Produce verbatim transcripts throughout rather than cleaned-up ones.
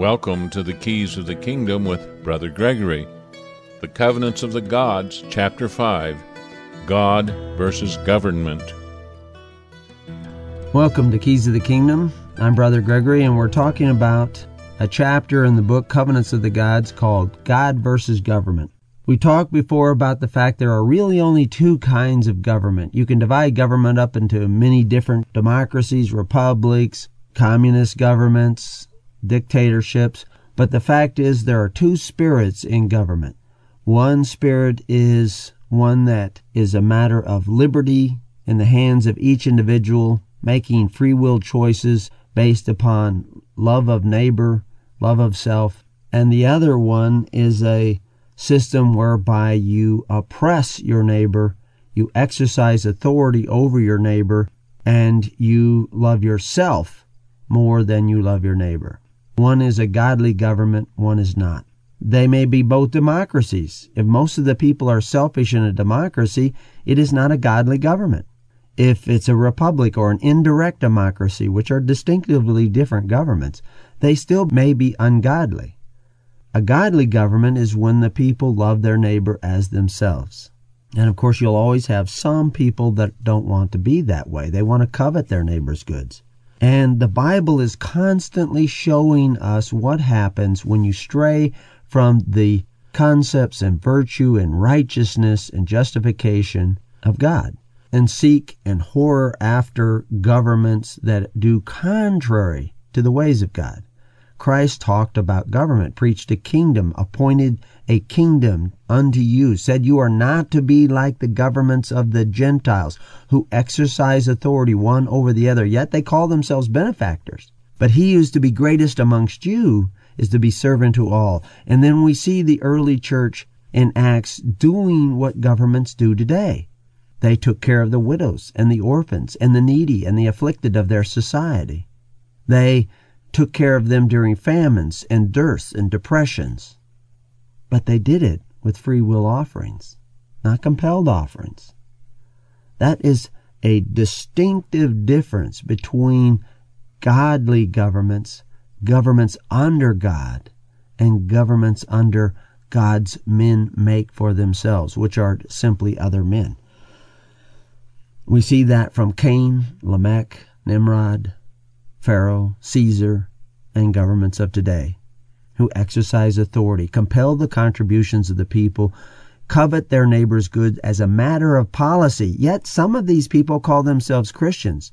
Welcome to the Keys of the Kingdom with Brother Gregory. The Covenants of the Gods, Chapter five, God versus Government. Welcome to Keys of the Kingdom. I'm Brother Gregory, and we're talking about a chapter in the book Covenants of the Gods called God versus Government. We talked before about the fact there are really only two kinds of government. You can divide government up into many different democracies, republics, communist governments, dictatorships, but the fact is there are two spirits in government. One spirit is one that is a matter of liberty in the hands of each individual, making free will choices based upon love of neighbor, love of self, and the other one is a system whereby you oppress your neighbor, you exercise authority over your neighbor, and you love yourself more than you love your neighbor. One is a godly government, one is not. They may be both democracies. If most of the people are selfish in a democracy, it is not a godly government. If it's a republic or an indirect democracy, which are distinctively different governments, they still may be ungodly. A godly government is when the people love their neighbor as themselves. And of course, you'll always have some people that don't want to be that way. They want to covet their neighbor's goods. And the Bible is constantly showing us what happens when you stray from the concepts and virtue and righteousness and justification of God and seek and horror after governments that do contrary to the ways of God. Christ talked about government, preached a kingdom, appointed a kingdom unto you, said you are not to be like the governments of the Gentiles who exercise authority one over the other, yet they call themselves benefactors. But he who is to be greatest amongst you is to be servant to all. And then we see the early church in Acts doing what governments do today. They took care of the widows and the orphans and the needy and the afflicted of their society. They took care of them during famines and dearths and depressions. But they did it with free will offerings, not compelled offerings. That is a distinctive difference between godly governments, governments under God, and governments under God's men make for themselves, which are simply other men. We see that from Cain, Lamech, Nimrod, Pharaoh, Caesar, and governments of today, who exercise authority, compel the contributions of the people, covet their neighbor's goods as a matter of policy. Yet some of these people call themselves Christians,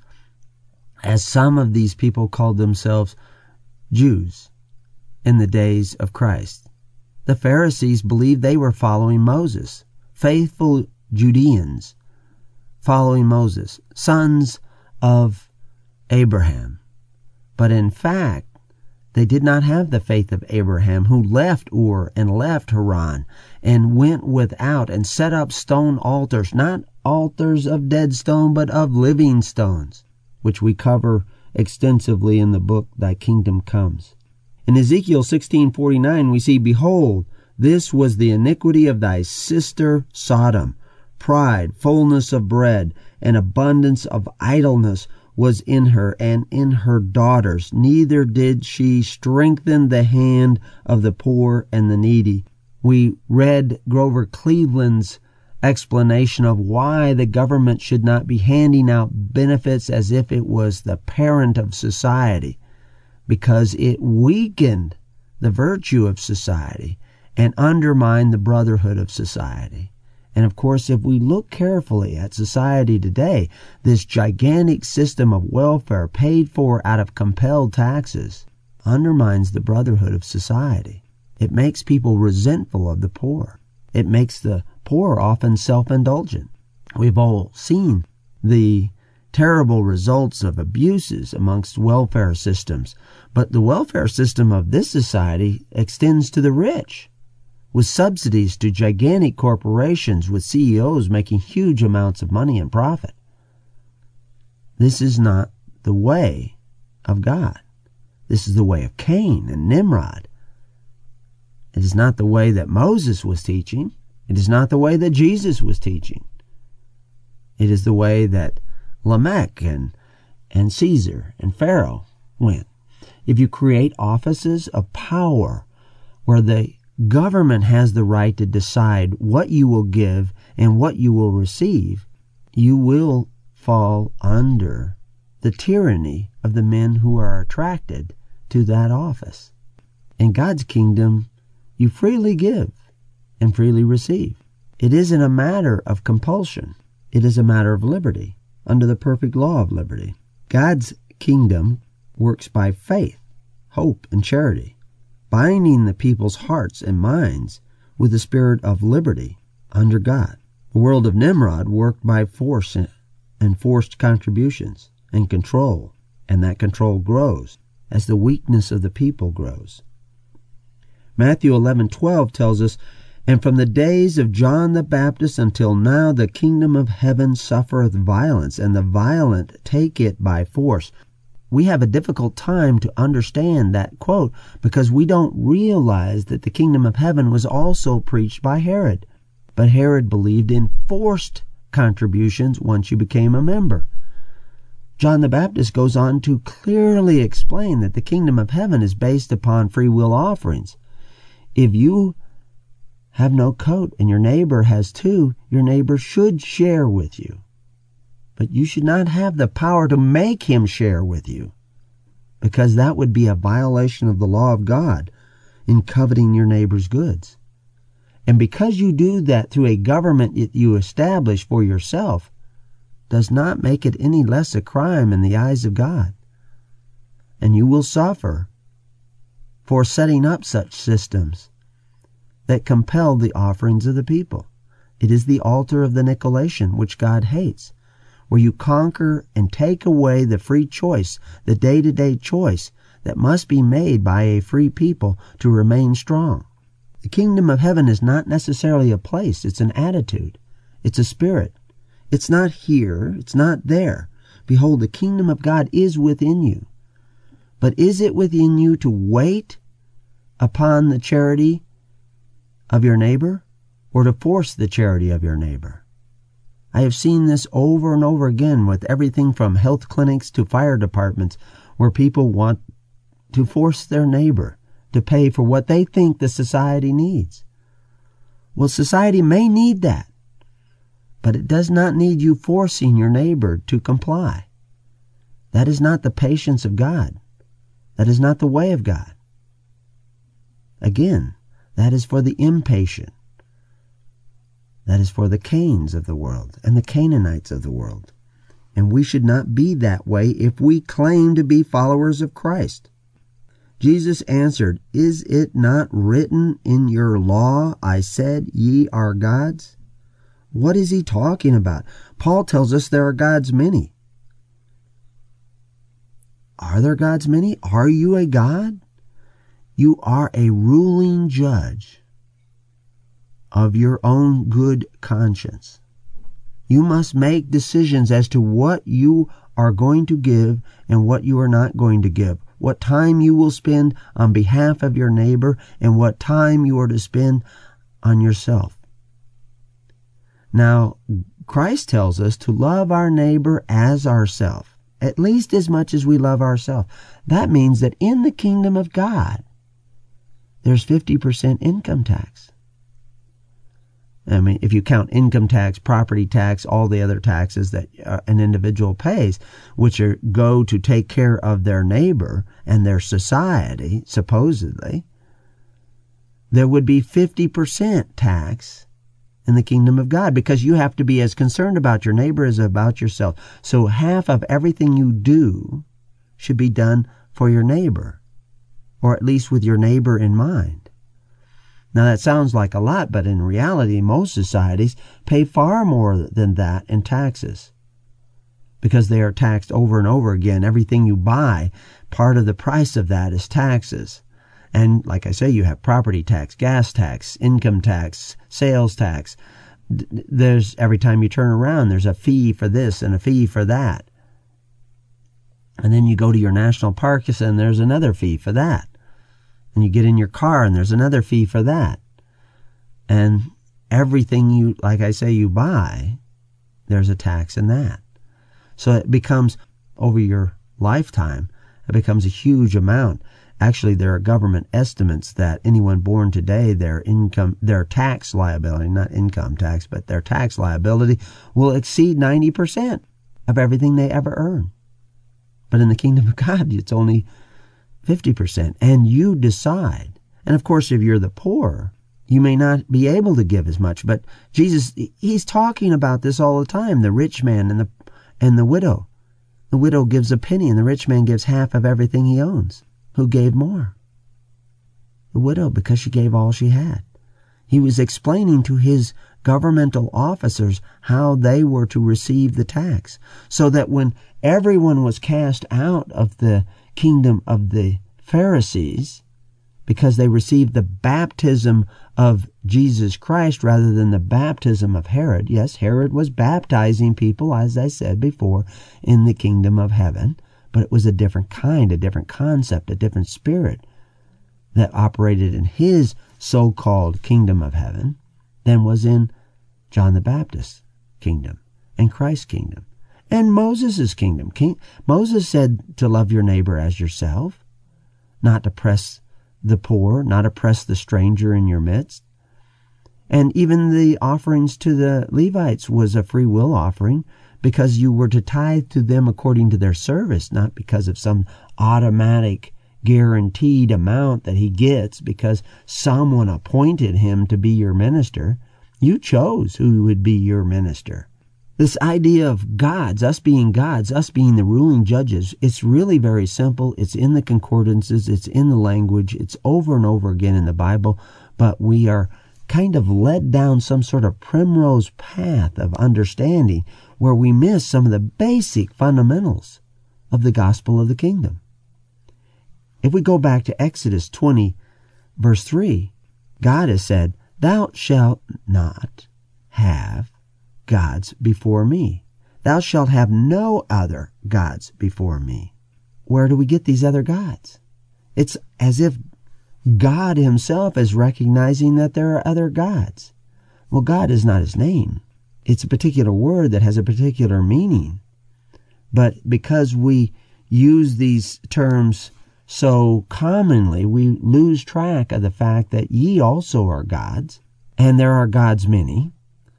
as some of these people called themselves Jews in the days of Christ. The Pharisees believed they were following Moses, faithful Judeans following Moses, sons of Abraham. But in fact, they did not have the faith of Abraham, who left Ur and left Haran and went without and set up stone altars, not altars of dead stone, but of living stones, which we cover extensively in the book Thy Kingdom Comes. In Ezekiel sixteen forty-nine, we see, Behold, this was the iniquity of thy sister Sodom. Pride, fullness of bread, and abundance of idleness was in her and in her daughters. Neither did she strengthen the hand of the poor and the needy. We read Grover Cleveland's explanation of why the government should not be handing out benefits as if it was the parent of society, because it weakened the virtue of society and undermined the brotherhood of society. And of course, if we look carefully at society today, this gigantic system of welfare paid for out of compelled taxes undermines the brotherhood of society. It makes people resentful of the poor. It makes the poor often self-indulgent. We've all seen the terrible results of abuses amongst welfare systems, but the welfare system of this society extends to the rich, with subsidies to gigantic corporations with C E Os making huge amounts of money and profit. This is not the way of God. This is the way of Cain and Nimrod. It is not the way that Moses was teaching. It is not the way that Jesus was teaching. It is the way that Lamech and, and Caesar and Pharaoh went. if you create offices of power where the government has the right to decide what you will give and what you will receive, you will fall under the tyranny of the men who are attracted to that office. In God's kingdom, you freely give and freely receive. It isn't a matter of compulsion. It is a matter of liberty, under the perfect law of liberty. God's kingdom works by faith, hope, and charity, binding the people's hearts and minds with the spirit of liberty under God. The world of Nimrod worked by force and forced contributions and control, and that control grows as the weakness of the people grows. Matthew eleven twelve tells us, "And from the days of John the Baptist until now the kingdom of heaven suffereth violence, and the violent take it by force." We have a difficult time to understand that quote because we don't realize that the kingdom of heaven was also preached by Herod. But Herod believed in forced contributions once you became a member. John the Baptist goes on to clearly explain that the kingdom of heaven is based upon free will offerings. If you have no coat and your neighbor has two, your neighbor should share with you. But you should not have the power to make him share with you, because that would be a violation of the law of God in coveting your neighbor's goods. And because you do that through a government that you establish for yourself, does not make it any less a crime in the eyes of God. And you will suffer for setting up such systems that compel the offerings of the people. It is the altar of the Nicolaitan, which God hates, where you conquer and take away the free choice, the day-to-day choice that must be made by a free people to remain strong. The kingdom of heaven is not necessarily a place, it's an attitude, it's a spirit. It's not here, it's not there. Behold, the kingdom of God is within you. But is it within you to wait upon the charity of your neighbor, or to force the charity of your neighbor? I have seen this over and over again with everything from health clinics to fire departments, where people want to force their neighbor to pay for what they think the society needs. Well, society may need that, but it does not need you forcing your neighbor to comply. That is not the patience of God. That is not the way of God. Again, that is for the impatient. That is for the Cains of the world and the Canaanites of the world. And we should not be that way if we claim to be followers of Christ. Jesus answered, "Is it not written in your law, I said, ye are gods?" What is he talking about? Paul tells us there are gods many. Are there gods many? Are you a god? You are a ruling judge of your own good conscience. You must make decisions as to what you are going to give and what you are not going to give, what time you will spend on behalf of your neighbor, and what time you are to spend on yourself. Now, Christ tells us to love our neighbor as ourselves, at least as much as we love ourselves. That means that in the kingdom of God, there's fifty percent income tax. I mean, if you count income tax, property tax, all the other taxes that uh, an individual pays, which are, go to take care of their neighbor and their society, supposedly, there would be fifty percent tax in the kingdom of God, because you have to be as concerned about your neighbor as about yourself. So half of everything you do should be done for your neighbor, or at least with your neighbor in mind. Now that sounds like a lot, but in reality, most societies pay far more than that in taxes, because they are taxed over and over again. Everything you buy, part of the price of that is taxes. And like I say, you have property tax, gas tax, income tax, sales tax. There's, every time you turn around, there's a fee for this and a fee for that. And then you go to your national parks and there's another fee for that. And you get in your car and there's another fee for that. And everything you, like I say, you buy, there's a tax in that. So it becomes, over your lifetime, it becomes a huge amount. Actually, there are government estimates that anyone born today, their income, their tax liability, not income tax, but their tax liability will exceed ninety percent of everything they ever earn. But in the kingdom of God, it's only fifty percent. And you decide. And of course, if you're the poor, you may not be able to give as much. But Jesus, he's talking about this all the time, the rich man and the and the widow. The widow gives a penny and the rich man gives half of everything he owns. Who gave more? The widow, because she gave all she had. He was explaining to his governmental officers how they were to receive the tax, so that when everyone was cast out of the kingdom of the Pharisees, because they received the baptism of Jesus Christ rather than the baptism of Herod. Yes, Herod was baptizing people, as I said before, in the kingdom of heaven. But it was a different kind, a different concept, a different spirit that operated in his so-called kingdom of heaven than was in John the Baptist's kingdom and Christ's kingdom and Moses' kingdom. King, Moses said to love your neighbor as yourself, not to oppress the poor, not oppress the stranger in your midst. And even the offerings to the Levites was a free will offering, because you were to tithe to them according to their service, not because of some automatic guaranteed amount that he gets because someone appointed him to be your minister. You chose who would be your minister. This idea of gods, us being gods, us being the ruling judges, it's really very simple. It's in the concordances, it's in the language, it's over and over again in the Bible, but we are kind of led down some sort of primrose path of understanding where we miss some of the basic fundamentals of the gospel of the kingdom. If we go back to Exodus twenty, verse three, God has said, "Thou shalt not have gods before me. Thou shalt have no other gods before me." Where do we get these other gods? It's as if God himself is recognizing that there are other gods. Well, God is not his name. It's a particular word that has a particular meaning. But because we use these terms so commonly, we lose track of the fact that ye also are gods, and there are gods many.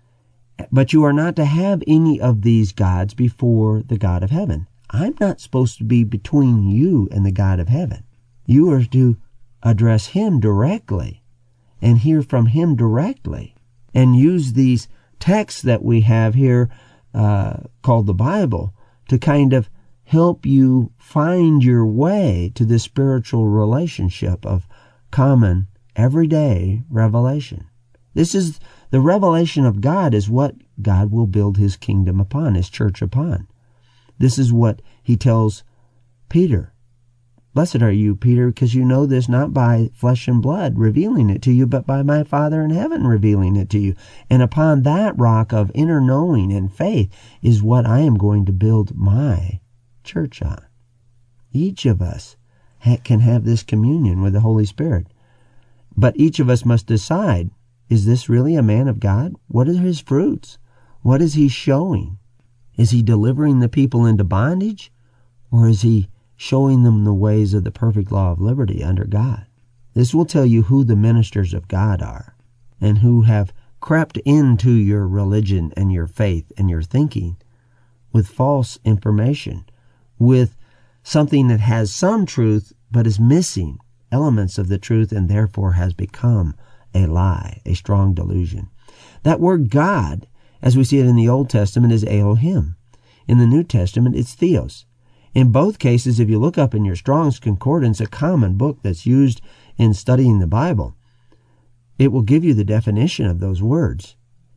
But you are not to have any of these gods before the God of heaven. I'm not supposed to be between you and the God of heaven. You are to address him directly and hear from him directly and use these texts that we have here uh, called the Bible to kind of help you find your way to this spiritual relationship of common, everyday revelation. This is the revelation of God is what God will build his kingdom upon, his church upon. This is what he tells Peter. Blessed are you, Peter, because you know this not by flesh and blood revealing it to you, but by my Father in heaven revealing it to you. And upon that rock of inner knowing and faith is what I am going to build my church on. Each of us ha- can have this communion with the Holy Spirit. But each of us must decide, is this really a man of God? What are his fruits? What is he showing? Is he delivering the people into bondage? Or is he showing them the ways of the perfect law of liberty under God? This will tell you who the ministers of God are and who have crept into your religion and your faith and your thinking with false information, with something that has some truth but is missing elements of the truth and therefore has become a lie, a strong delusion. That word God, as we see it in the Old Testament, is Elohim. In the New Testament, it's Theos. In both cases, if you look up in your Strong's Concordance, a common book that's used in studying the Bible, it will give you the definition of those words.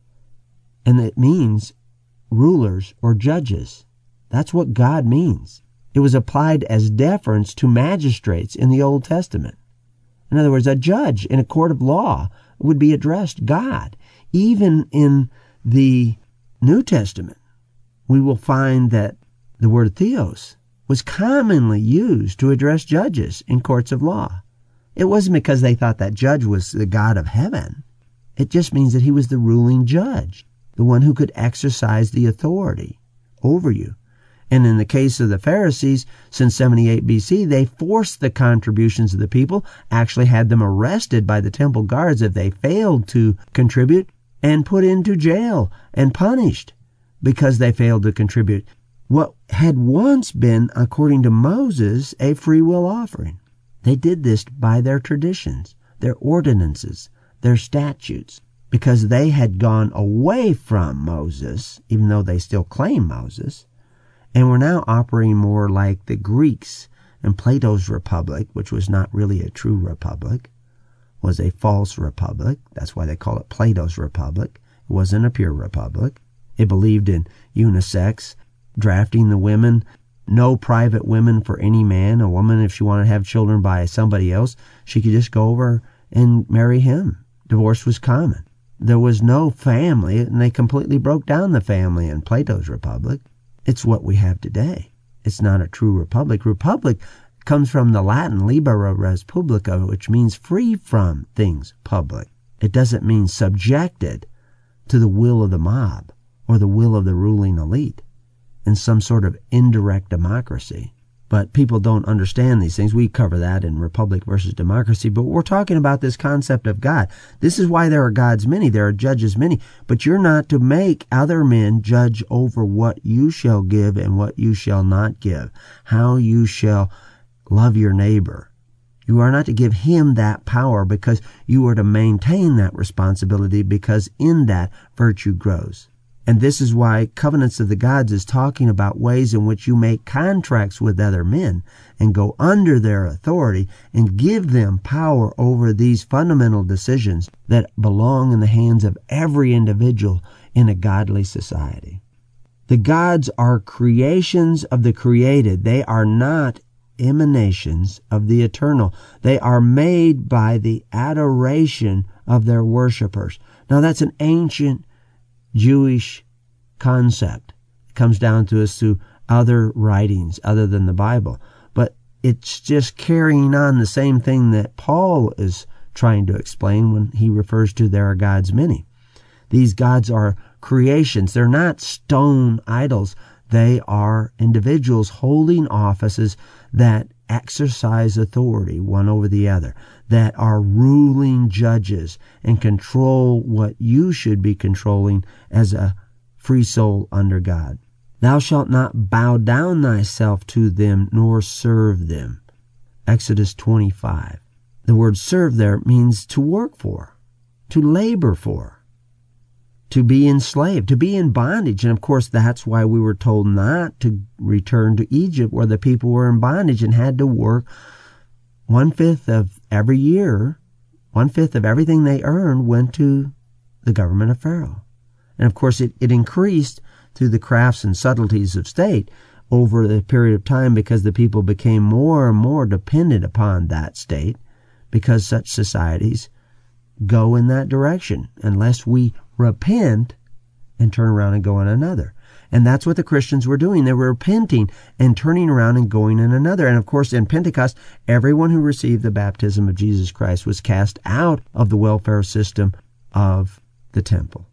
And it means rulers or judges. That's what God means. It was applied as deference to magistrates in the Old Testament. In other words, a judge in a court of law would be addressed God. Even in the New Testament, we will find that the word Theos was commonly used to address judges in courts of law. It wasn't because they thought that judge was the God of heaven. It just means that he was the ruling judge, the one who could exercise the authority over you. And in the case of the Pharisees, since seventy-eight B C, they forced the contributions of the people, actually had them arrested by the temple guards if they failed to contribute, and put into jail and punished because they failed to contribute what had once been, according to Moses, a free will offering. They did this by their traditions, their ordinances, their statutes, because they had gone away from Moses, even though they still claim Moses, and were now operating more like the Greeks and Plato's republic, which was not really a true republic, was a false republic. That's why they call it Plato's republic. It wasn't a pure republic. It believed in unisex, drafting the women, no private women for any man. A woman, if she wanted to have children by somebody else, she could just go over and marry him. Divorce was common. There was no family, and they completely broke down the family in Plato's republic. It's what we have today. It's not a true republic. Republic comes from the Latin libera res publica, which means free from things public. It doesn't mean subjected to the will of the mob or the will of the ruling elite in some sort of indirect democracy. But people don't understand these things. We cover that in Republic versus Democracy. But we're talking about this concept of God. This is why there are gods many, there are judges many. But you're not to make other men judge over what you shall give and what you shall not give, how you shall love your neighbor. You are not to give him that power, because you are to maintain that responsibility, because in that virtue grows. And this is why Covenants of the Gods is talking about ways in which you make contracts with other men and go under their authority and give them power over these fundamental decisions that belong in the hands of every individual in a godly society. The gods are creations of the created. They are not emanations of the eternal. They are made by the adoration of their worshipers. Now that's an ancient Jewish concept. It comes down to us through other writings other than the Bible. But it's just carrying on the same thing that Paul is trying to explain when he refers to there are gods many. These gods are creations. They're not stone idols. They are individuals holding offices that exercise authority one over the other, that are ruling judges and control what you should be controlling as a free soul under God. Thou shalt not bow down thyself to them, nor serve them. Exodus twenty-five. The word serve there means to work for, to labor for, to be enslaved, to be in bondage. And of course, that's why we were told not to return to Egypt, where the people were in bondage and had to work one-fifth of every year. One-fifth of everything they earned went to the government of Pharaoh. And of course, it, it increased through the crafts and subtleties of state over the period of time, because the people became more and more dependent upon that state, because such societies go in that direction unless we repent and turn around and go in another. And that's what the Christians were doing. They were repenting and turning around and going in another. And of course, in Pentecost, everyone who received the baptism of Jesus Christ was cast out of the welfare system of the temple.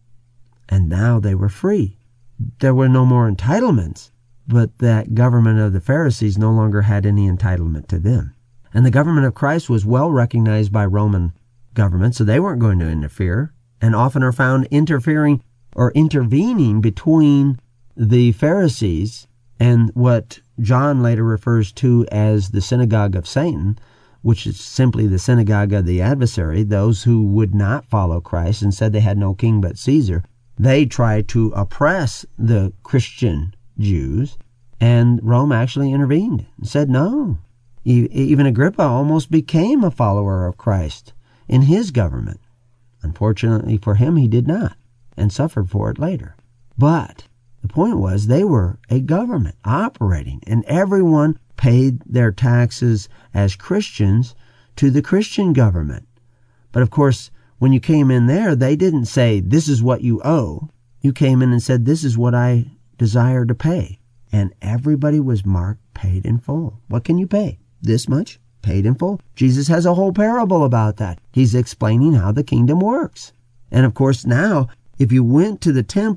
And now they were free. There were no more entitlements, but that government of the Pharisees no longer had any entitlement to them. And the government of Christ was well recognized by Roman government, so they weren't going to interfere, and often are found interfering or intervening between the Pharisees and what John later refers to as the synagogue of Satan, which is simply the synagogue of the adversary, those who would not follow Christ and said they had no king but Caesar. They tried to oppress the Christian Jews, and Rome actually intervened and said no. Even Agrippa almost became a follower of Christ in his government. Unfortunately for him, he did not, and suffered for it later. But the point was, they were a government operating, and everyone paid their taxes as Christians to the Christian government. But of course, when you came in there, they didn't say, this is what you owe. You came in and said, this is what I desire to pay. And everybody was marked paid in full. What can you pay? This much? Paid in full. Jesus has a whole parable about that. He's explaining how the kingdom works. And of course now, if you went to the temple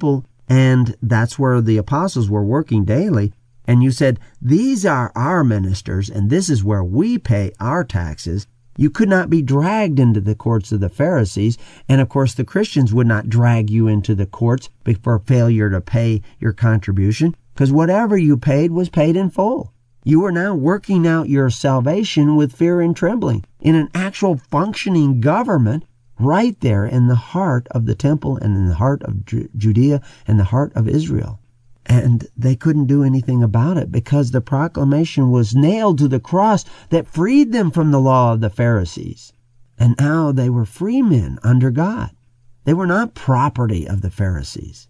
and that's where the apostles were working daily, and you said, these are our ministers, and this is where we pay our taxes, you could not be dragged into the courts of the Pharisees, and of course the Christians would not drag you into the courts for failure to pay your contribution, because whatever you paid was paid in full. You are now working out your salvation with fear and trembling in an actual functioning government right there in the heart of the temple and in the heart of Ju- Judea and the heart of Israel. And they couldn't do anything about it because the proclamation was nailed to the cross that freed them from the law of the Pharisees. And now they were free men under God. They were not property of the Pharisees.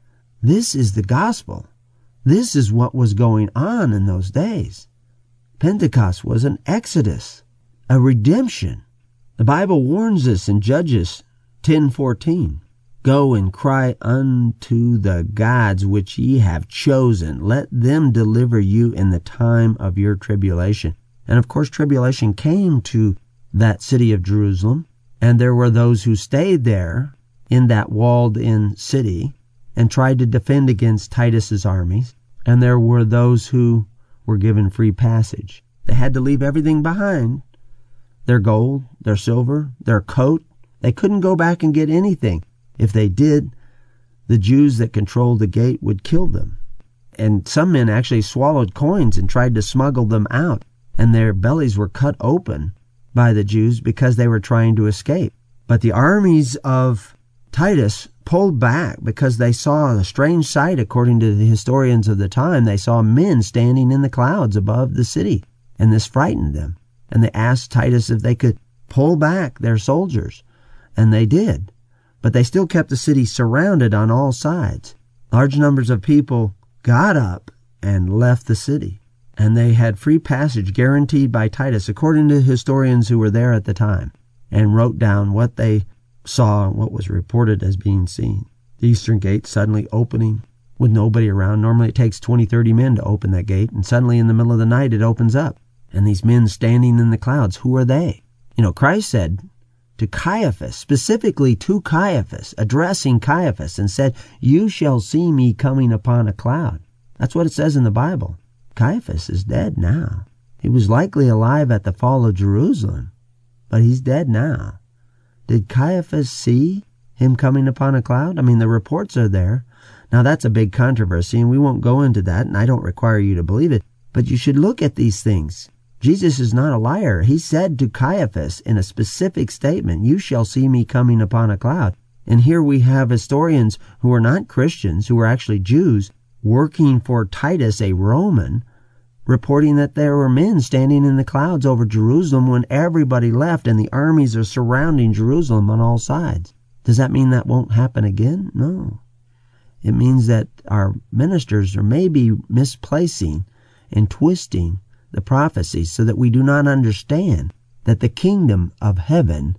This is the gospel. This is what was going on in those days. Pentecost was an exodus, a redemption. The Bible warns us in Judges ten fourteen. Go and cry unto the gods which ye have chosen. Let them deliver you in the time of your tribulation. And of course, tribulation came to that city of Jerusalem, and there were those who stayed there in that walled-in city and tried to defend against Titus's armies, and there were those who were given free passage. They had to leave everything behind, their gold, their silver, their coat. They couldn't go back and get anything. If they did, the Jews that controlled the gate would kill them. And some men actually swallowed coins and tried to smuggle them out, and their bellies were cut open by the Jews because they were trying to escape. But the armies of Titus pulled back because they saw a strange sight. According to the historians of the time, they saw men standing in the clouds above the city, and this frightened them. And they asked Titus if they could pull back their soldiers, and they did. But they still kept the city surrounded on all sides. Large numbers of people got up and left the city, and they had free passage guaranteed by Titus, according to historians who were there at the time, and wrote down what they saw and what was reported as being seen. The eastern gate suddenly opening with nobody around. Normally it takes twenty, thirty men to open that gate, and suddenly in the middle of the night it opens up. And these men standing in the clouds, who are they? You know, Christ said to Caiaphas, specifically to Caiaphas, addressing Caiaphas, and said, you shall see me coming upon a cloud. That's what it says in the Bible. Caiaphas is dead now. He was likely alive at the fall of Jerusalem, but he's dead now. Did Caiaphas see him coming upon a cloud? I mean, the reports are there. Now, that's a big controversy, and we won't go into that, and I don't require you to believe it, but you should look at these things. Jesus is not a liar. He said to Caiaphas in a specific statement, you shall see me coming upon a cloud. And here we have historians who are not Christians, who are actually Jews, working for Titus, a Roman, reporting that there were men standing in the clouds over Jerusalem when everybody left and the armies are surrounding Jerusalem on all sides. Does that mean that won't happen again? No. It means that our ministers are maybe misplacing and twisting the prophecies so that we do not understand that the kingdom of heaven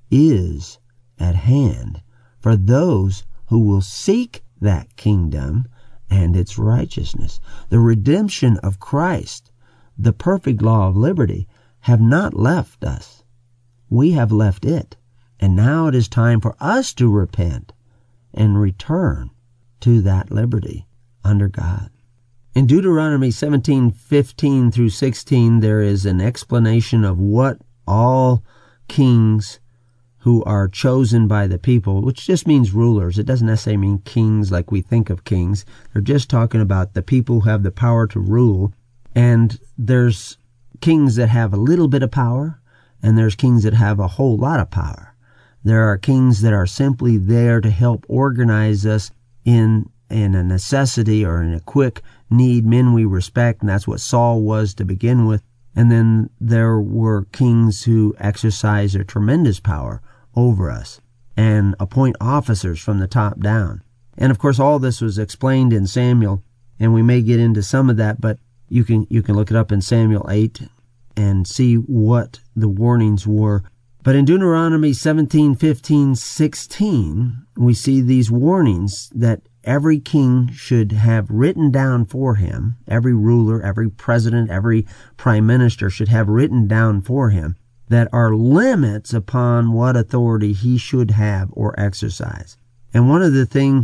is at hand for those who will seek that kingdom and its righteousness. The redemption of Christ, the perfect law of liberty, have not left us. We have left it. And now it is time for us to repent and return to that liberty under God. In Deuteronomy seventeen fifteen through sixteen, there is an explanation of what all kings who are chosen by the people, which just means rulers. It doesn't necessarily mean kings like we think of kings. They're just talking about the people who have the power to rule. And there's kings that have a little bit of power, and there's kings that have a whole lot of power. There are kings that are simply there to help organize us in in a necessity or in a quick need, men we respect, and that's what Saul was to begin with. And then there were kings who exercise a tremendous power over us and appoint officers from the top down. And of course, all this was explained in Samuel, and we may get into some of that, but you can you can look it up in Samuel eight and see what the warnings were. But in Deuteronomy seventeen, fifteen, sixteen, we see these warnings that every king should have written down for him, every ruler, every president, every prime minister should have written down for him that are limits upon what authority he should have or exercise. And one of the things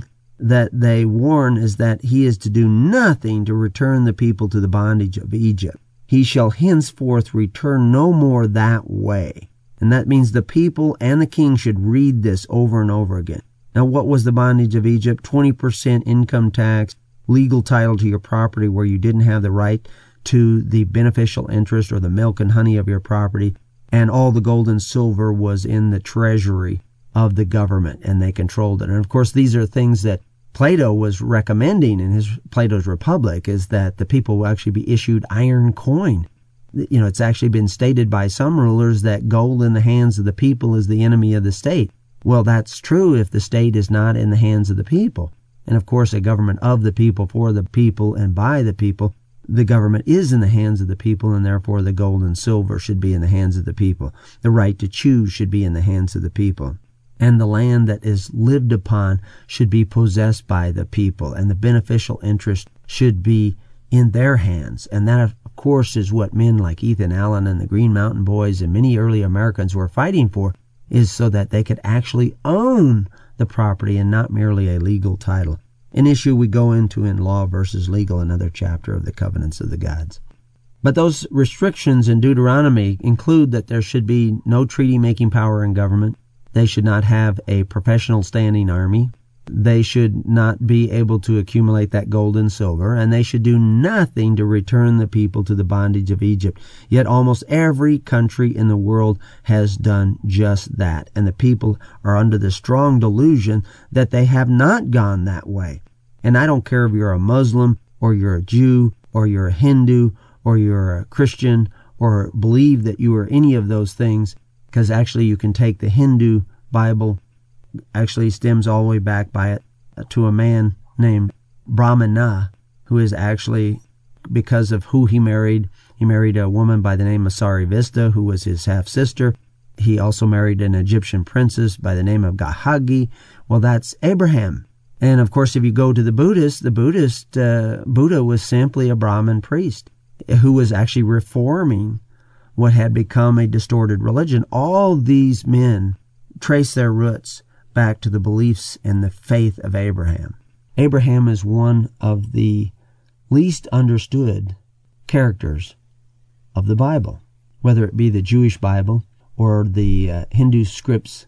that they warn is that he is to do nothing to return the people to the bondage of Egypt. He shall henceforth return no more that way. And that means the people and the king should read this over and over again. Now, what was the bondage of Egypt? twenty percent income tax, legal title to your property where you didn't have the right to the beneficial interest or the milk and honey of your property, and all the gold and silver was in the treasury of the government, and they controlled it. And of course, these are things that Plato was recommending in his Plato's Republic, is that the people will actually be issued iron coin. You know, it's actually been stated by some rulers that gold in the hands of the people is the enemy of the state. Well, that's true if the state is not in the hands of the people. And of course, a government of the people, for the people, and by the people. The government is in the hands of the people, and therefore the gold and silver should be in the hands of the people. The right to choose should be in the hands of the people. And the land that is lived upon should be possessed by the people, and the beneficial interest should be in their hands. And that, of course, is what men like Ethan Allen and the Green Mountain Boys and many early Americans were fighting for, is so that they could actually own the property and not merely a legal title. An issue we go into in Law versus Legal, another chapter of the Covenants of the Gods. But those restrictions in Deuteronomy include that there should be no treaty-making power in government. They should not have a professional standing army. They should not be able to accumulate that gold and silver, and they should do nothing to return the people to the bondage of Egypt. Yet almost every country in the world has done just that, and the people are under the strong delusion that they have not gone that way. And I don't care if you're a Muslim, or you're a Jew, or you're a Hindu, or you're a Christian, or believe that you are any of those things, because actually you can take the Hindu Bible, actually stems all the way back by it to a man named Brahmana, who is actually, because of who he married, he married a woman by the name of Sarivista, who was his half-sister. He also married an Egyptian princess by the name of Gahagi. Well, that's Abraham. And of course, if you go to the Buddhist, the Buddhist, uh, Buddha was simply a Brahmin priest who was actually reforming what had become a distorted religion. All these men trace their roots back to the beliefs and the faith of Abraham. Abraham is one of the least understood characters of the Bible, whether it be the Jewish Bible or the uh, Hindu scripts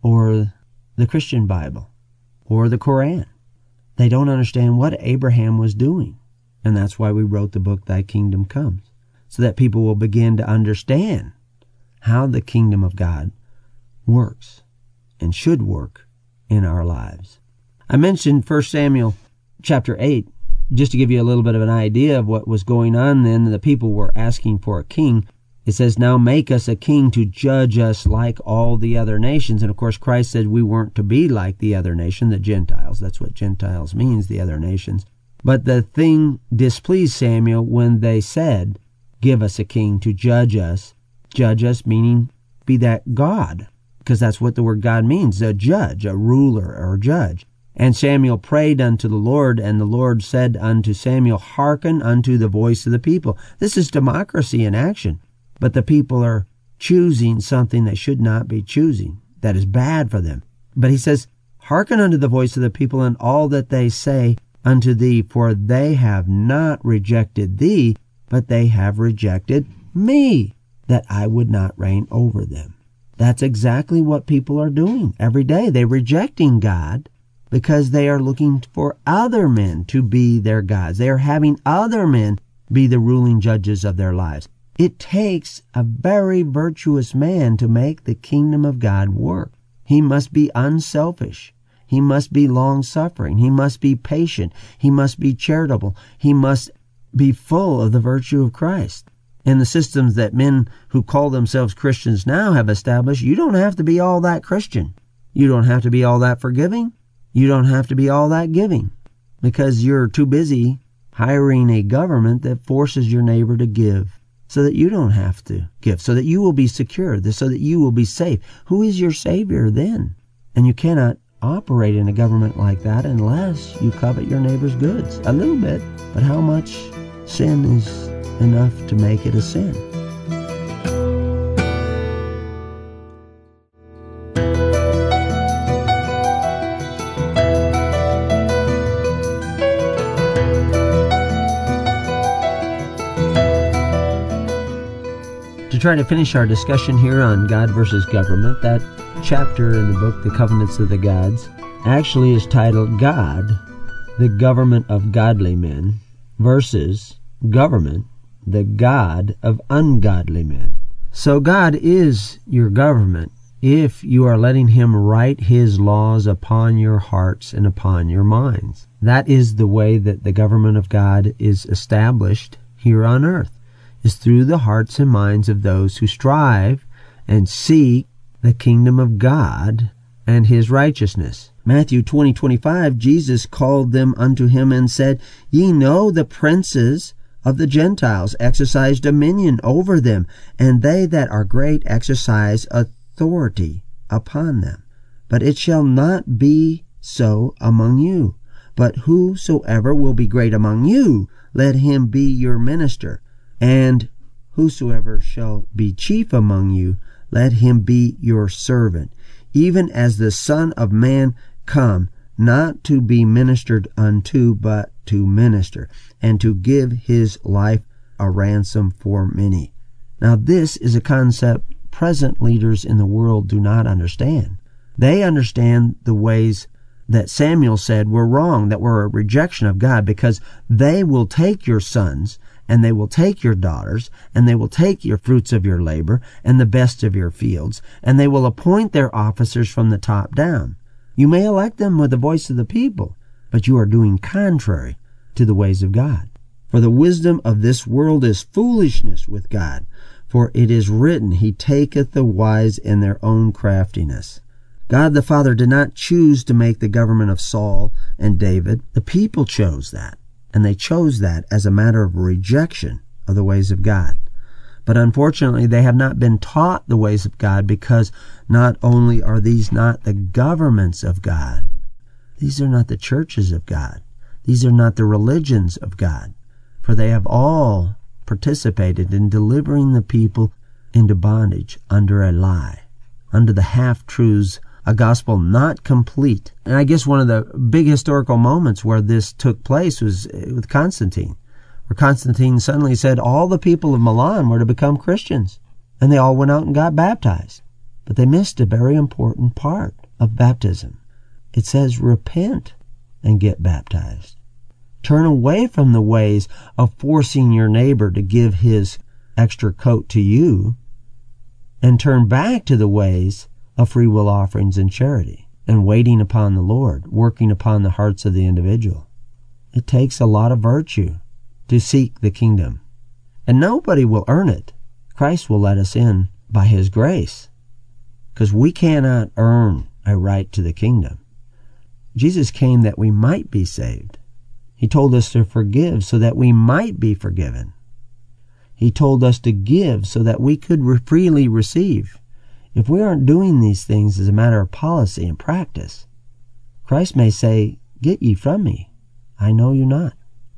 or the Christian Bible or the Quran. They don't understand what Abraham was doing. And that's why we wrote the book, Thy Kingdom Comes, so that people will begin to understand how the kingdom of God works and should work in our lives. I mentioned First Samuel chapter eight, just to give you a little bit of an idea of what was going on then. The people were asking for a king. It says, now make us a king to judge us like all the other nations. And of course, Christ said we weren't to be like the other nation, the Gentiles. That's what Gentiles means, the other nations. But the thing displeased Samuel when they said, give us a king to judge us. Judge us meaning be that God, because that's what the word God means, a judge, a ruler or a judge. And Samuel prayed unto the Lord, and the Lord said unto Samuel, hearken unto the voice of the people. This is democracy in action. But the people are choosing something they should not be choosing. That is bad for them. But he says, hearken unto the voice of the people and all that they say unto thee, for they have not rejected thee, but they have rejected me, that I would not reign over them. That's exactly what people are doing every day. They're rejecting God because they are looking for other men to be their gods. They are having other men be the ruling judges of their lives. It takes a very virtuous man to make the kingdom of God work. He must be unselfish. He must be long-suffering. He must be patient. He must be charitable. He must be full of the virtue of Christ. In the systems that men who call themselves Christians now have established, you don't have to be all that Christian. You don't have to be all that forgiving. You don't have to be all that giving, because you're too busy hiring a government that forces your neighbor to give so that you don't have to give, so that you will be secure, so that you will be safe. Who is your Savior then? And you cannot operate in a government like that unless you covet your neighbor's goods. A little bit, but how much sin is enough to make it a sin? try to finish our discussion here on God versus government, that chapter in the book, The Covenants of the Gods, actually is titled God, the government of godly men, versus government, the God of ungodly men. So God is your government if you are letting Him write His laws upon your hearts and upon your minds. That is the way that the government of God is established here on earth, is through the hearts and minds of those who strive and seek the kingdom of God and His righteousness. Matthew twenty twenty-five, Jesus called them unto Him and said, Ye know the princes of the Gentiles exercise dominion over them, and they that are great exercise authority upon them. But it shall not be so among you. But whosoever will be great among you, let him be your minister. And whosoever shall be chief among you, let him be your servant, even as the Son of Man come, not to be ministered unto, but to minister, and to give his life a ransom for many. Now this is a concept present leaders in the world do not understand. They understand the ways that Samuel said were wrong, that were a rejection of God, because they will take your sons, and they will take your daughters, and they will take your fruits of your labor, and the best of your fields, and they will appoint their officers from the top down. You may elect them with the voice of the people, but you are doing contrary to the ways of God. For the wisdom of this world is foolishness with God, for it is written, He taketh the wise in their own craftiness. God the Father did not choose to make the government of Saul and David. The people chose that, and they chose that as a matter of rejection of the ways of God. But unfortunately, they have not been taught the ways of God, because not only are these not the governments of God, these are not the churches of God, these are not the religions of God, for they have all participated in delivering the people into bondage under a lie, under the half-truths, a gospel not complete. And I guess one of the big historical moments where this took place was with Constantine, where Constantine suddenly said all the people of Milan were to become Christians, and they all went out and got baptized. But they missed a very important part of baptism. It says, repent and get baptized. Turn away from the ways of forcing your neighbor to give his extra coat to you, and turn back to the ways of free will offerings and charity, and waiting upon the Lord, working upon the hearts of the individual. It takes a lot of virtue to seek the kingdom, and nobody will earn it. Christ will let us in by His grace, because we cannot earn a right to the kingdom. Jesus came that we might be saved. He told us to forgive so that we might be forgiven. He told us to give so that we could re- freely receive. If we aren't doing these things as a matter of policy and practice, Christ may say, Get ye from me, I know you not.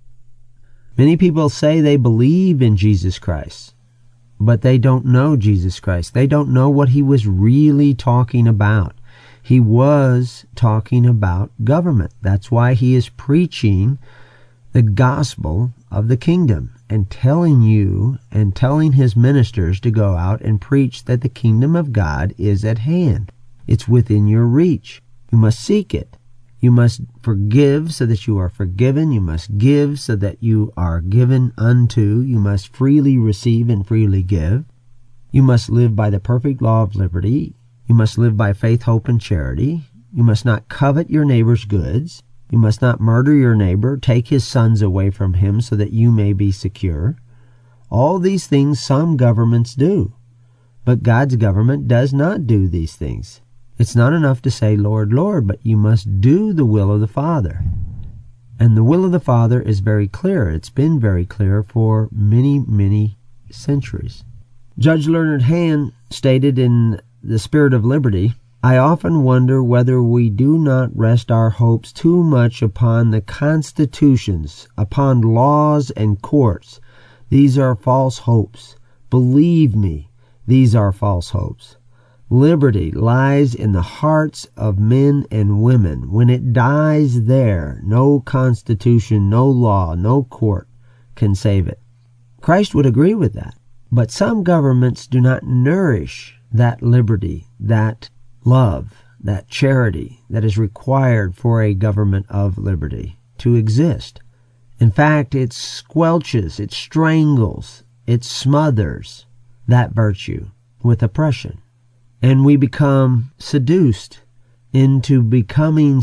Many people say they believe in Jesus Christ, but they don't know Jesus Christ. They don't know what He was really talking about. He was talking about government. That's why He is preaching the gospel of the kingdom and telling you and telling His ministers to go out and preach that the kingdom of God is at hand. It's within your reach. You must seek it. You must forgive so that you are forgiven. You must give so that you are given unto. You must freely receive and freely give. You must live by the perfect law of liberty. You must live by faith, hope, and charity. You must not covet your neighbor's goods. You must not murder your neighbor, take his sons away from him so that you may be secure. All these things some governments do, but God's government does not do these things. It's not enough to say, Lord, Lord, but you must do the will of the Father. And the will of the Father is very clear. It's been very clear for many, many centuries. Judge Leonard Hand stated in The Spirit of Liberty, I often wonder whether we do not rest our hopes too much upon the constitutions, upon laws and courts. These are false hopes. Believe me, these are false hopes. Liberty lies in the hearts of men and women. When it dies there, no constitution, no law, no court can save it. Christ would agree with that. But some governments do not nourish that liberty, that love, that charity that is required for a government of liberty to exist. In fact, it squelches, it strangles, it smothers that virtue with oppression. And we become seduced into becoming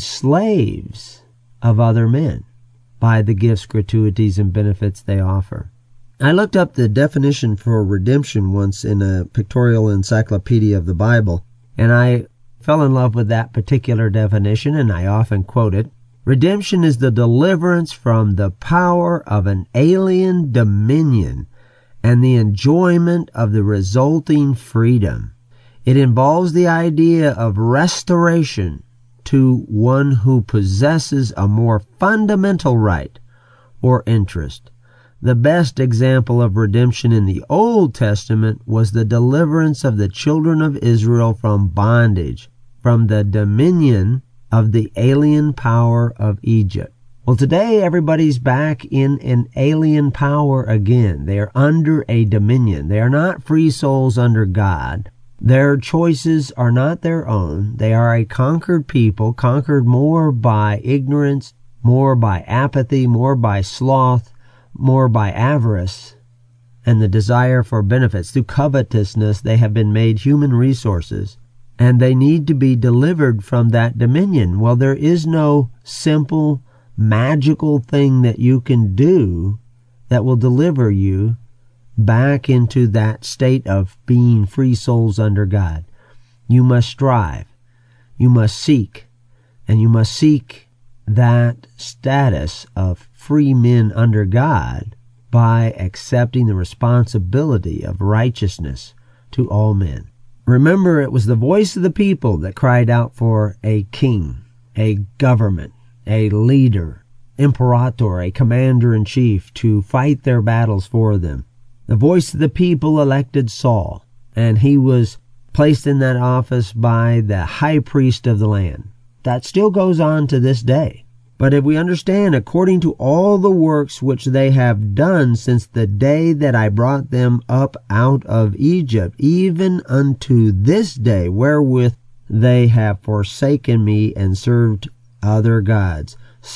slaves of other men by the gifts, gratuities, and benefits they offer. I looked up the definition for redemption once in a pictorial encyclopedia of the Bible, and I fell in love with that particular definition, and I often quote it. Redemption is the deliverance from the power of an alien dominion and the enjoyment of the resulting freedom. It involves the idea of restoration to one who possesses a more fundamental right or interest. The best example of redemption in the Old Testament was the deliverance of the children of Israel from bondage, from the dominion of the alien power of Egypt. Well, today everybody's back in an alien power again. They are under a dominion. They are not free souls under God. Their choices are not their own. They are a conquered people, conquered more by ignorance, more by apathy, more by sloth, more by avarice, and the desire for benefits. Through covetousness, they have been made human resources, and they need to be delivered from that dominion. Well, there is no simple, magical thing that you can do that will deliver you back into that state of being free souls under God. You must strive, you must seek, and you must seek that status of free men under God by accepting the responsibility of righteousness to all men. Remember, it was the voice of the people that cried out for a king, a government, a leader, imperator, a commander-in-chief to fight their battles for them. The voice of the people elected Saul, and he was placed in that office by the high priest of the land. That still goes on to this day. But if we understand, according to all the works which they have done since the day that I brought them up out of Egypt, even unto this day, wherewith they have forsaken me and served other gods,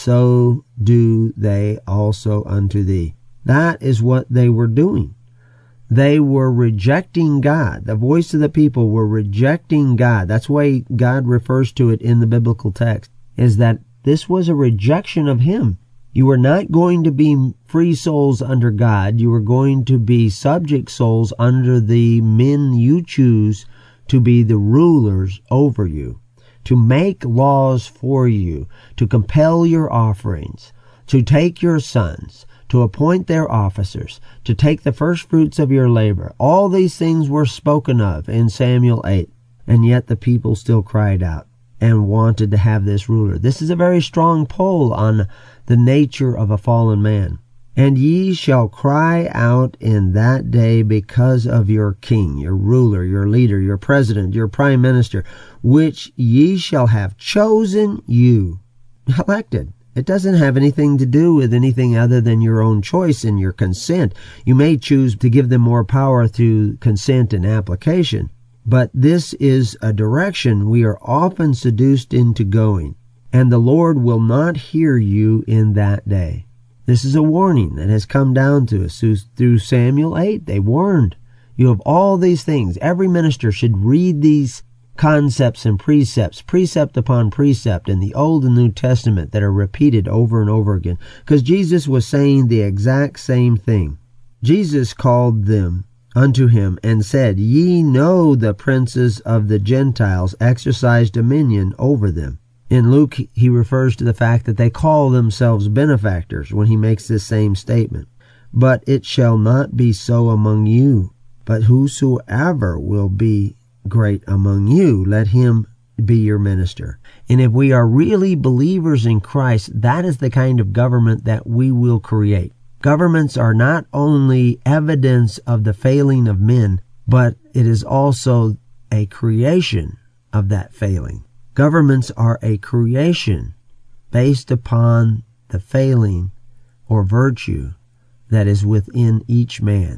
so do they also unto thee. That is what they were doing. They were rejecting God. The voice of the people were rejecting God. That's why God refers to it in the biblical text, is that this was a rejection of Him. You were not going to be free souls under God. You were going to be subject souls under the men you choose to be the rulers over you, to make laws for you, to compel your offerings, to take your sons, to appoint their officers, to take the first fruits of your labor. All these things were spoken of in Samuel eight, and yet the people still cried out and wanted to have this ruler. This is a very strong pull on the nature of a fallen man. And ye shall cry out in that day because of your king, your ruler, your leader, your president, your prime minister, which ye shall have chosen you, elected. It doesn't have anything to do with anything other than your own choice and your consent. You may choose to give them more power through consent and application, but this is a direction we are often seduced into going, and the Lord will not hear you in that day. This is a warning that has come down to us through Samuel eight. They warned you of all these things. Every minister should read these concepts and precepts, precept upon precept in the Old and New Testament that are repeated over and over again, because Jesus was saying the exact same thing. Jesus called them unto him and said, Ye know the princes of the Gentiles exercise dominion over them. In Luke, he refers to the fact that they call themselves benefactors when he makes this same statement. But it shall not be so among you, but whosoever will be great among you, let him be your minister. And if we are really believers in Christ, that is the kind of government that we will create. Governments are not only evidence of the failing of men, but it is also a creation of that failing. Governments are a creation based upon the failing or virtue that is within each man.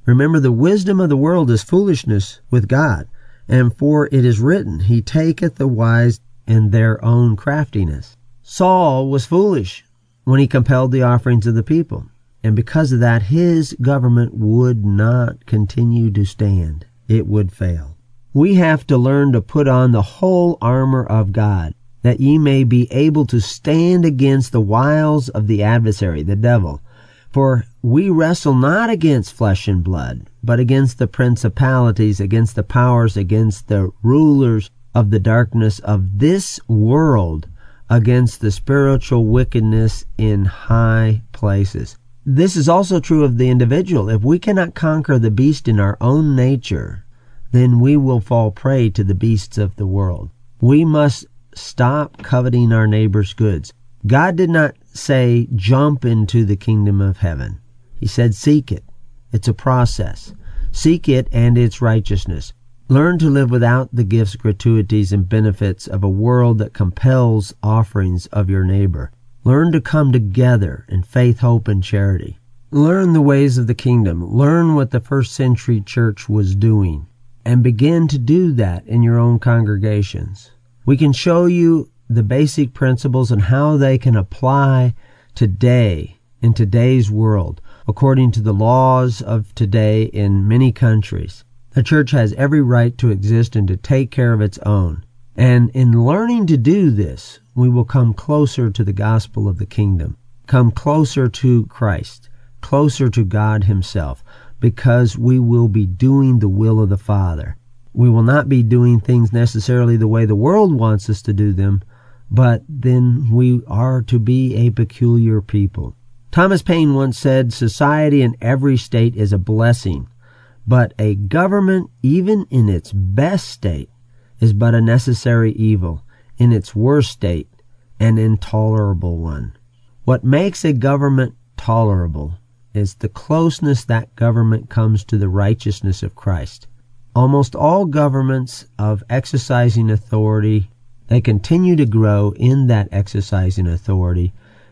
Remember, the wisdom of the world is foolishness with God, and for it is written, He taketh the wise in their own craftiness. Saul was foolish when he compelled the offerings of the people, and because of that, his government would not continue to stand. It would fail. We have to learn to put on the whole armor of God, that ye may be able to stand against the wiles of the adversary, the devil. For we wrestle not against flesh and blood, but against the principalities, against the powers, against the rulers of the darkness of this world, against the spiritual wickedness in high places. This is also true of the individual. If we cannot conquer the beast in our own nature, then we will fall prey to the beasts of the world. We must stop coveting our neighbor's goods. God did not say jump into the kingdom of heaven. He said seek it. It's a process. Seek it and its righteousness. Learn to live without the gifts, gratuities, and benefits of a world that compels offerings of your neighbor. Learn to come together in faith, hope, and charity. Learn the ways of the kingdom. Learn what the first century church was doing, and begin to do that in your own congregations. We can show you the basic principles and how they can apply today in today's world, according to the laws of today in many countries. The church has every right to exist and to take care of its own. And in learning to do this, we will come closer to the gospel of the kingdom, come closer to Christ, closer to God Himself, because we will be doing the will of the Father. We will not be doing things necessarily the way the world wants us to do them, but then we are to be a peculiar people. Thomas Paine once said, society in every state is a blessing, but a government, even in its best state, is but a necessary evil, in its worst state, an intolerable one. What makes a government tolerable is the closeness that government comes to the righteousness of Christ. Almost all governments of exercising authority, they continue to grow in that exercising authority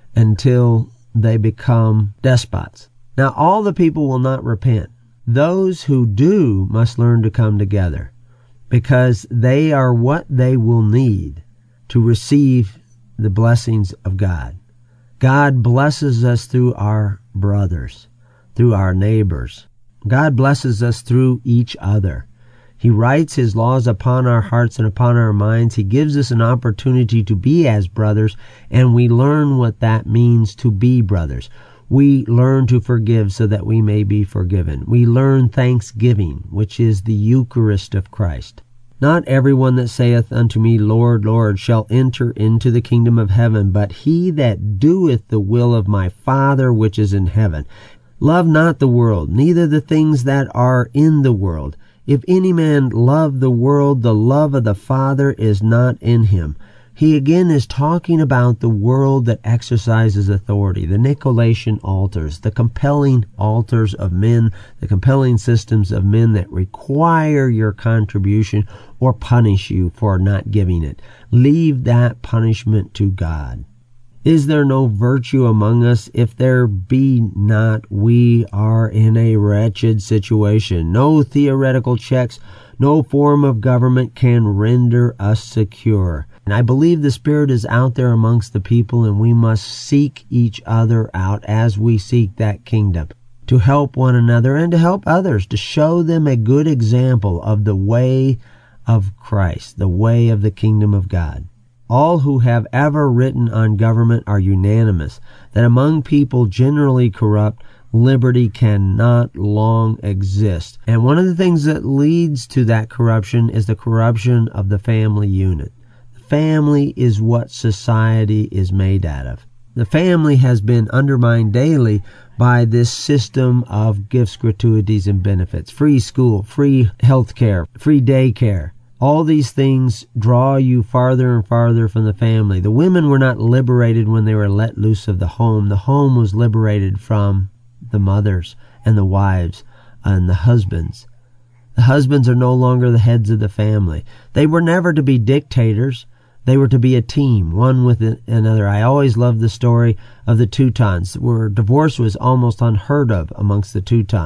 until they become despots. Now, all the people will not repent. Those who do must learn to come together, because they are what they will need to receive the blessings of God. God blesses us through our brothers, through our neighbors. God blesses us through each other. He writes His laws upon our hearts and upon our minds. He gives us an opportunity to be as brothers, and we learn what that means to be brothers. We learn to forgive so that we may be forgiven. We learn thanksgiving, which is the Eucharist of Christ. Not everyone that saith unto me, Lord, Lord, shall enter into the kingdom of heaven, but he that doeth the will of my Father which is in heaven. Love not the world, neither the things that are in the world. If any man love the world, the love of the Father is not in him. He again is talking about the world that exercises authority, the Nicolaitan altars, the compelling altars of men, the compelling systems of men that require your contribution or punish you for not giving it. Leave that punishment to God. Is there no virtue among us? If there be not, we are in a wretched situation. No theoretical checks, no form of government can render us secure. And I believe the Spirit is out there amongst the people, and we must seek each other out as we seek that kingdom, to help one another and to help others, to show them a good example of the way of Christ, the way of the kingdom of God. All who have ever written on government are unanimous that among people generally corrupt, liberty cannot long exist. And one of the things that leads to that corruption is the corruption of the family unit. The family is what society is made out of. The family has been undermined daily by this system of gifts, gratuities, and benefits. Free school, free health care, free daycare. All these things draw you farther and farther from the family. The women were not liberated when they were let loose of the home. The home was liberated from the mothers and the wives and the husbands. The husbands are no longer the heads of the family. They were never to be dictators. They were to be a team, one with another. I always loved the story of the Teutons, where divorce was almost unheard of amongst the Teutons.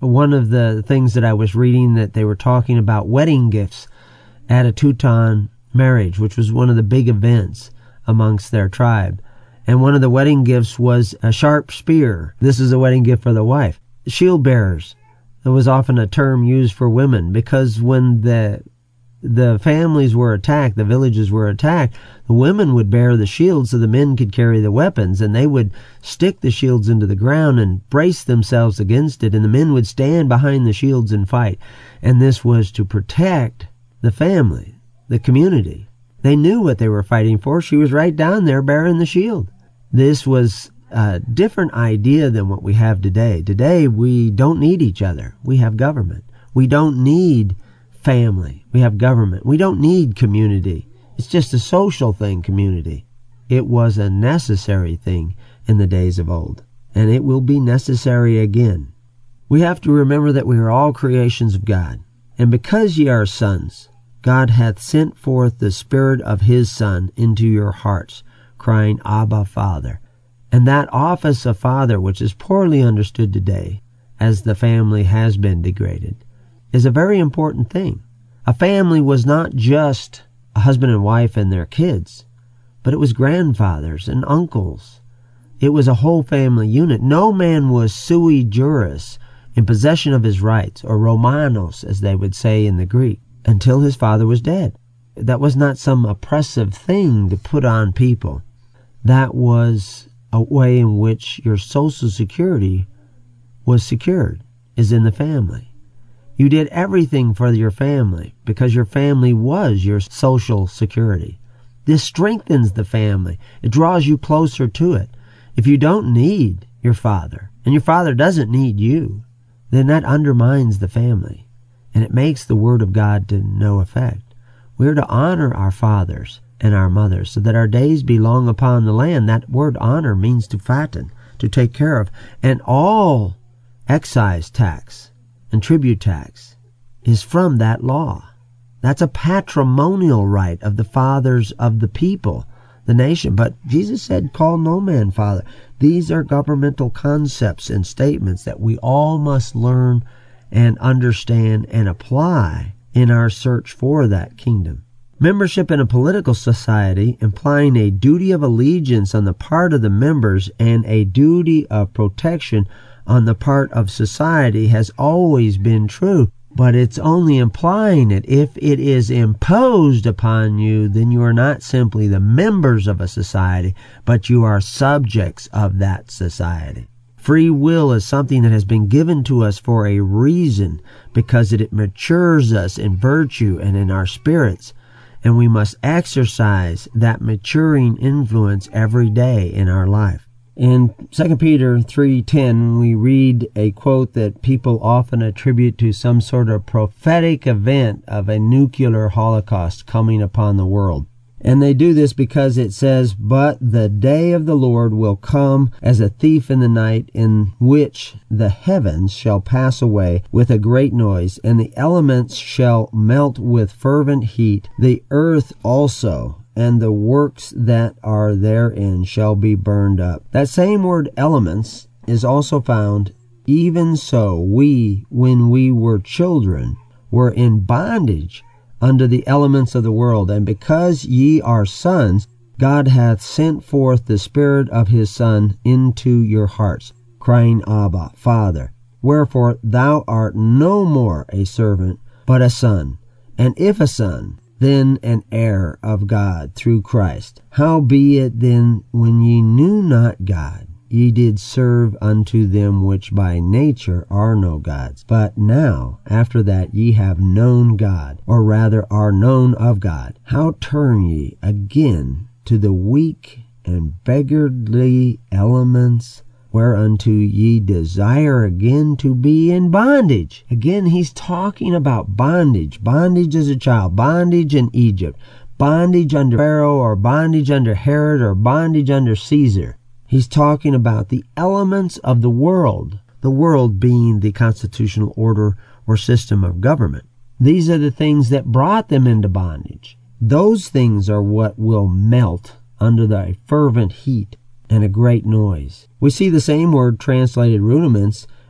one of the things that I was reading, that they were talking about wedding gifts at a Teuton marriage, which was one of the big events amongst their tribe. And one of the wedding gifts was a sharp spear. This is a wedding gift for the wife. Shield bearers. It was often a term used for women, because when the the families were attacked, the villages were attacked, the women would bear the shields so the men could carry the weapons, and they would stick the shields into the ground and brace themselves against it, and the men would stand behind the shields and fight. And this was to protect the family, the community. They knew what they were fighting for. She was right down there bearing the shield. This was a different idea than what we have today. Today, we don't need each other. We have government. We don't need family. We have government. We don't need community. It's just a social thing, community. It was a necessary thing in the days of old, and it will be necessary again. We have to remember that we are all creations of God, and because ye are sons, God hath sent forth the Spirit of His Son into your hearts, crying, Abba, Father. And that office of father, which is poorly understood today, as the family has been degraded, is a very important thing. A family was not just a husband and wife and their kids, but it was grandfathers and uncles. It was a whole family unit. No man was sui juris, in possession of his rights, or Romanos, as they would say in the Greek, until his father was dead. That was not some oppressive thing to put on people. That was a way in which your social security was secured, is in the family. You did everything for your family because your family was your social security. This strengthens the family. It draws you closer to it. If you don't need your father, and your father doesn't need you, then that undermines the family, and it makes the Word of God to no effect. We're to honor our fathers and our mothers, so that our days be long upon the land. That word honor means to fatten, to take care of. And all excise tax and tribute tax is from that law. That's a patrimonial right of the fathers of the people, the nation. But Jesus said, call no man father. These are governmental concepts and statements that we all must learn and understand and apply in our search for that kingdom. Membership in a political society, implying a duty of allegiance on the part of the members and a duty of protection on the part of society, has always been true, but it's only implying it. If it is imposed upon you, then you are not simply the members of a society, but you are subjects of that society. Free will is something that has been given to us for a reason, because it matures us in virtue and in our spirits. And we must exercise that maturing influence every day in our life. In Second Peter three ten, we read a quote that people often attribute to some sort of prophetic event of a nuclear holocaust coming upon the world. And they do this because it says, but the day of the Lord will come as a thief in the night, in which the heavens shall pass away with a great noise, and the elements shall melt with fervent heat. The earth also and the works that are therein shall be burned up. That same word elements is also found, even so we, when we were children, were in bondage under the elements of the world. And because ye are sons, God hath sent forth the Spirit of His Son into your hearts, crying, Abba, Father. Wherefore thou art no more a servant, but a son. And if a son, then an heir of God through Christ. Howbeit then, when ye knew not God, ye did serve unto them which by nature are no gods. But now, after that ye have known God, or rather are known of God, how turn ye again to the weak and beggarly elements, whereunto ye desire again to be in bondage? Again, he's talking about bondage. Bondage as a child, bondage in Egypt, bondage under Pharaoh, or bondage under Herod, or bondage under Caesar. He's talking about the elements of the world, the world being the constitutional order or system of government. These are the things that brought them into bondage. Those things are what will melt under the fervent heat and a great noise. We see the same word translated rudiments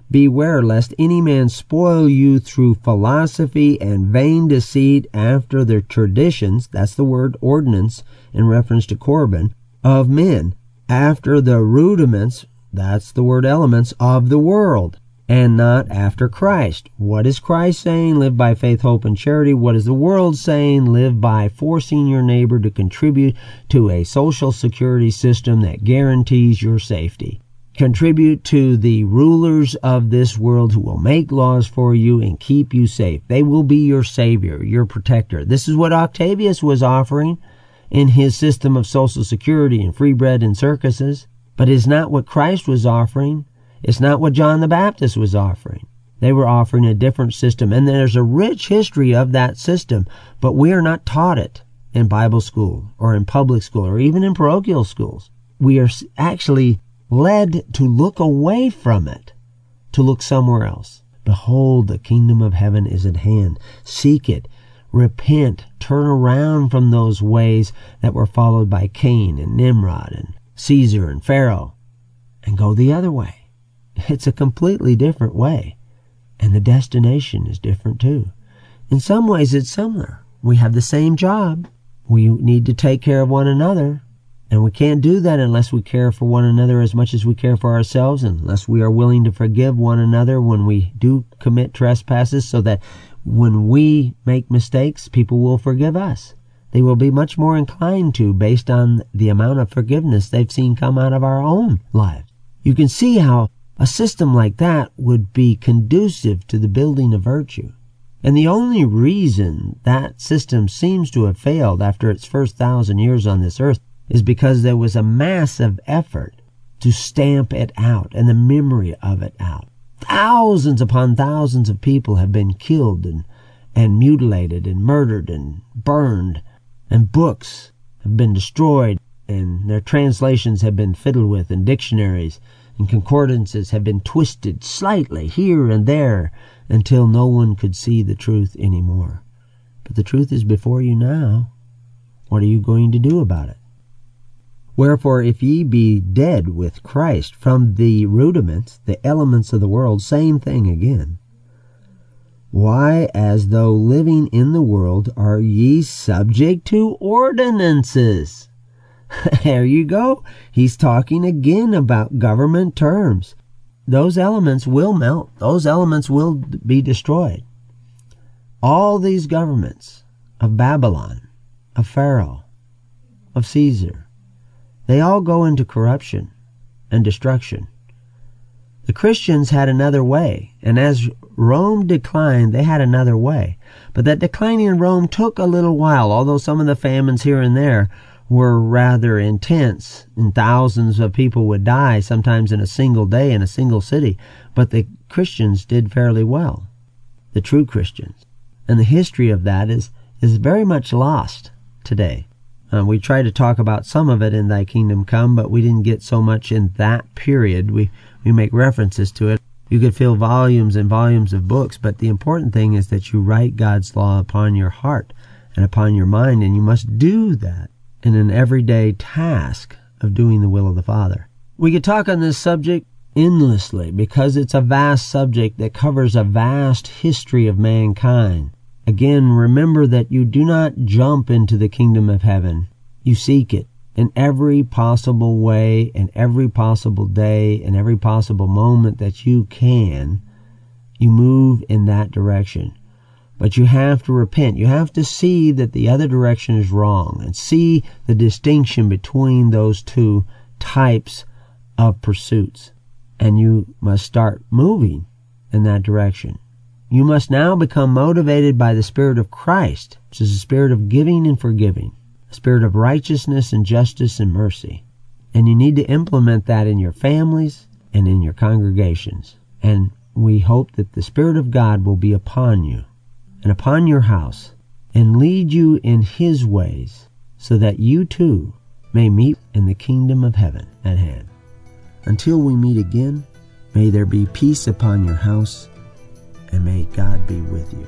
Beware lest any man spoil you through philosophy and vain deceit after the traditions, that's the word ordinance in reference to Corban, of men, after the rudiments, that's the word elements, of the world, and not after Christ. What is Christ saying? Live by faith, hope, and charity. What is the world saying? Live by forcing your neighbor to contribute to a social security system that guarantees your safety. Contribute to the rulers of this world who will make laws for you and keep you safe. They will be your savior, your protector. This is what Octavius was offering in his system of social security and free bread and circuses, but it's not what Christ was offering. It's not what John the Baptist was offering. They were offering a different system, and there's a rich history of that system, but we are not taught it in Bible school or in public school or even in parochial schools. We are actually led to look away from it, to look somewhere else. Behold, the kingdom of heaven is at hand. Seek it. Repent. Turn around from those ways that were followed by Cain and Nimrod and Caesar and Pharaoh, and go the other way. It's a completely different way, and the destination is different too. In some ways it's similar. We have the same job. We need to take care of one another, and we can't do that unless we care for one another as much as we care for ourselves, unless we are willing to forgive one another when we do commit trespasses, so that when we make mistakes, people will forgive us. They will be much more inclined to, based on the amount of forgiveness they've seen come out of our own lives. You can see how a system like that would be conducive to the building of virtue. And the only reason that system seems to have failed after its first thousand years on this earth is because there was a massive effort to stamp it out and the memory of it out. Thousands upon thousands of people have been killed and, and mutilated and murdered and burned, and books have been destroyed, and their translations have been fiddled with, and dictionaries and concordances have been twisted slightly here and there until no one could see the truth anymore. But the truth is before you now. What are you going to do about it? Wherefore, if ye be dead with Christ from the rudiments, the elements of the world, same thing again. Why, as though living in the world, are ye subject to ordinances? There you go. He's talking again about government terms. Those elements will melt. Those elements will be destroyed. All these governments of Babylon, of Pharaoh, of Caesar, they all go into corruption and destruction. The Christians had another way, and as Rome declined, they had another way. But that declining in Rome took a little while, although some of the famines here and there were rather intense, and thousands of people would die, sometimes in a single day in a single city. But the Christians did fairly well, the true Christians. And the history of that is, is very much lost today. Uh, we tried to talk about some of it in Thy Kingdom Come, but we didn't get so much in that period. We, we make references to it. You could fill volumes and volumes of books, but the important thing is that you write God's law upon your heart and upon your mind, and you must do that in an everyday task of doing the will of the Father. We could talk on this subject endlessly because it's a vast subject that covers a vast history of mankind. Again, remember that you do not jump into the kingdom of heaven. You seek it in every possible way, in every possible day, in every possible moment that you can. You move in that direction. But you have to repent. You have to see that the other direction is wrong and see the distinction between those two types of pursuits. And you must start moving in that direction. You must now become motivated by the Spirit of Christ, which is a spirit of giving and forgiving, a spirit of righteousness and justice and mercy. And you need to implement that in your families and in your congregations. And we hope that the Spirit of God will be upon you and upon your house and lead you in His ways so that you too may meet in the kingdom of heaven at hand. Until we meet again, may there be peace upon your house, and may God be with you.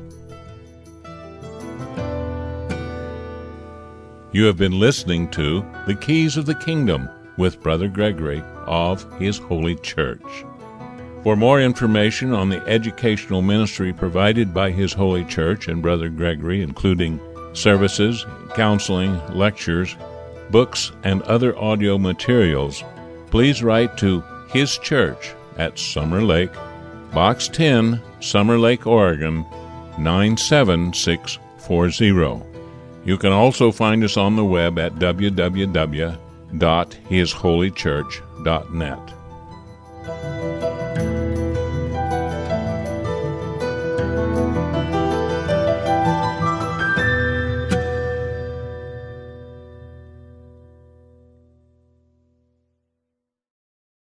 You have been listening to The Keys of the Kingdom with Brother Gregory of His Holy Church. For more information on the educational ministry provided by His Holy Church and Brother Gregory, including services, counseling, lectures, books, and other audio materials, please write to His Church at Summer Lake, Box ten, Summer Lake, Oregon, nine seven six four zero. You can also find us on the web at w w w dot his holy church dot net.